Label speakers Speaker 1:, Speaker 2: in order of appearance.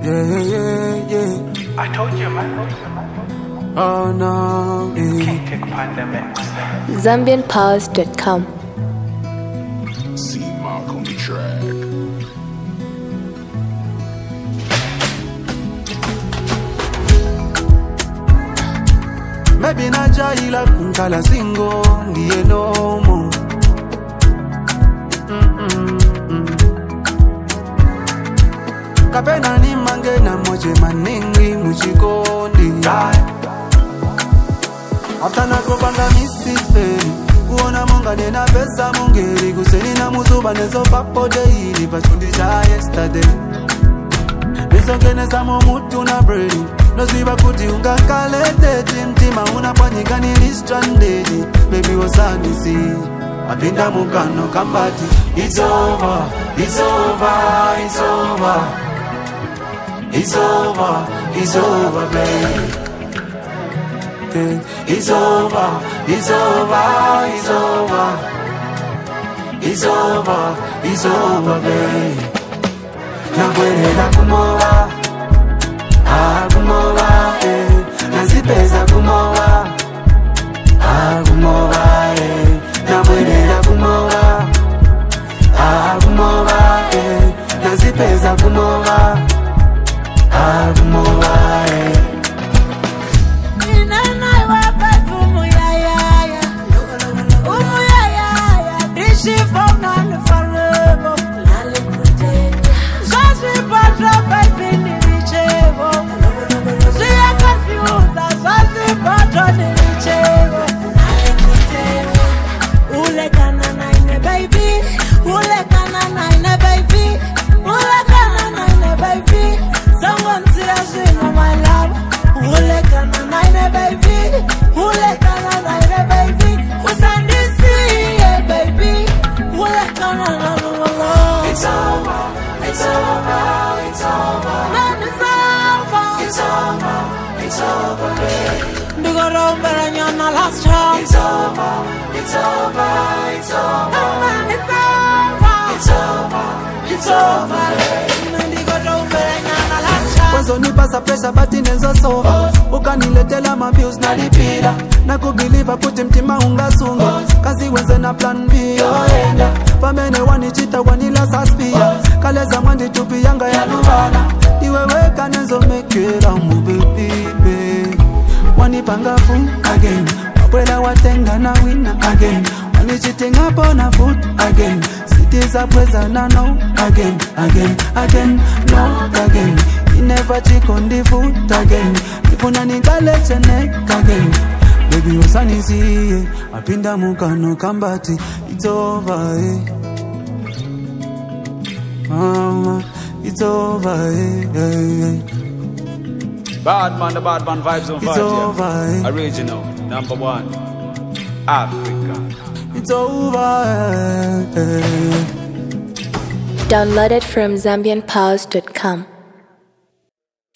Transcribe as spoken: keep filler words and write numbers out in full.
Speaker 1: Yeah, yeah, yeah.
Speaker 2: I told you, man.
Speaker 1: Oh no, yeah.
Speaker 2: Can't take pandemic.
Speaker 3: Zambian Pause dot com.
Speaker 4: See Mark on the track.
Speaker 1: Maybe na jaila kunkala singo ndiye nomo. Kapena ni mange na moje maningi muchikondi. After na kupanga misispe kuona monga nena pesa mungeri kuseni na muzuba nezo papo daily pachundisha yesterday. Nisongene samo mutu na brain noziba kuti ungakalete timtima unapanyika nili stranded. Baby wasani si apinda mukano kambati. It's over, it's over, it's over. It's over, it's over, babe. It's over, it's over, it's over. It's over, it's over, babe. Nakwenda kumoa, ah kumoa, eh. Nazipeza kumoa, ah kumoa, eh. Nakwenda kumoa, ah kumoa, eh. Nazipeza kumoa, ah kumoa, eh.
Speaker 5: Last time.
Speaker 1: It's over, it's over, it's over.
Speaker 5: Oh, it's over.
Speaker 1: It's over, it's over. Kwanza nipasa pressure but inenzo sova. Ukaniletela mabuse na lipila. Na kubelieve kuti mtima ungasunga. Kazi wenze na plan B yoenda. Famene wanichita wanila saspia. Kaleza mwandi tupi yanga ya lubana. Iwewe kanenzo mekera mu baby. Wanipanga fool again. Wapwela watenga na winner again. Wanichitinga pona foot again. Cities are present na no again, again, again, no again. You never check on the foot again. If you naniga let your neck again. Baby usani siye. Apinda mukano kambati. It's over, eh. Mama, it's over, eh, eh, eh.
Speaker 6: Bad man, the bad man vibes on
Speaker 1: It's over,
Speaker 6: vibes,
Speaker 1: eh.
Speaker 6: Original, number one, Africa.
Speaker 1: It's over, eh, eh.
Speaker 3: Downloaded from Zambian Pause dot com.